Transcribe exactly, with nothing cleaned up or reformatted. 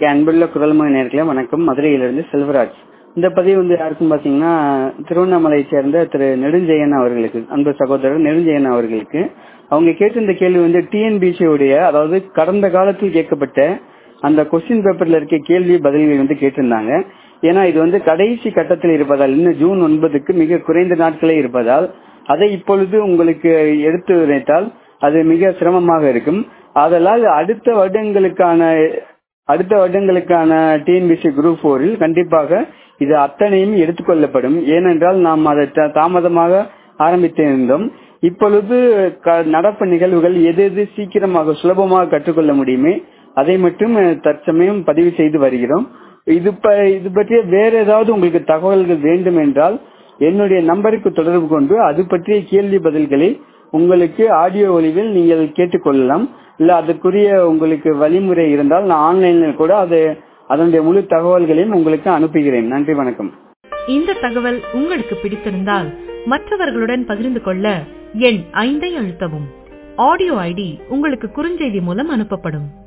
அன்புள்ள குரல்மொழி நேயர்களே வணக்கம். மதுரையிலிருந்து செல்வராஜ். இந்த பதிவு வந்து யாருக்கும் பாத்தீங்கன்னா திருவண்ணாமலையை சேர்ந்த திரு நெடுஞ்செயன் அவர்களுக்கு, அன்பு சகோதரர் நெடுஞ்செயன் அவர்களுக்கு. அவங்க கேட்டிருந்த கேள்வி வந்து டிஎன்பிசி உடைய, அதாவது கடந்த காலத்தில் கேட்கப்பட்ட அந்த கொஸ்டின் பேப்பர்ல இருக்க கேள்வி பதில்கள் வந்து கேட்டிருந்தாங்க. ஏன்னா இது வந்து கடைசி கட்டத்தில் இருப்பதால், இன்னும் ஜூன் ஒன்பதுக்கு மிக குறைந்த நாட்களே இருப்பதால் அதை இப்பொழுது உங்களுக்கு எடுத்து உரைத்தால் அது மிக சிரமமாக இருக்கும். அதனால் அடுத்த வருடங்களுக்கான அடுத்த வருடங்களுக்கான டிஎன்பிசி குரூப் போரில் கண்டிப்பாக இது அத்தனையும் எடுத்துக்கொள்ளப்படும். ஏனென்றால் நாம் அதை தாமதமாக ஆரம்பித்திருந்தோம். இப்பொழுது நடப்பு நிகழ்வுகள் எது எது சீக்கிரமாக சுலபமாக கற்றுக்கொள்ள முடியுமே அதை மட்டும் தற்சமயம் பதிவு செய்து வருகிறோம். இது இது பற்றிய வேற ஏதாவது உங்களுக்கு தகவல்கள் வேண்டும் என்றால் என்னுடைய நம்பருக்கு தொடர்பு கொண்டு அது பற்றிய கேள்வி பதில்களை உங்களுக்கு ஆடியோ ஒலிவில் நீங்கள் கேட்டுக்கொள்ளலாம். இல்ல அதற்குரிய உங்களுக்கு வழிமுறை இருந்தால் நான் ஆன்லைனில் கூட அது அதனுடைய முழு தகவல்களையும் உங்களுக்கு அனுப்புகிறேன். நன்றி, வணக்கம். இந்த தகவல் உங்களுக்கு பிடித்திருந்தால் மற்றவர்களுடன் பகிர்ந்து கொள்ள எண் ஐந்தை அழுத்தவும். ஆடியோ ஐடி உங்களுக்கு குறுஞ்செய்தி மூலம் அனுப்பப்படும்.